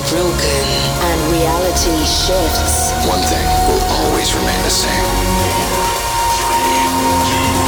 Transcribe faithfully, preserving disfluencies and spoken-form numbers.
broken and reality shifts, one thing will always remain the same.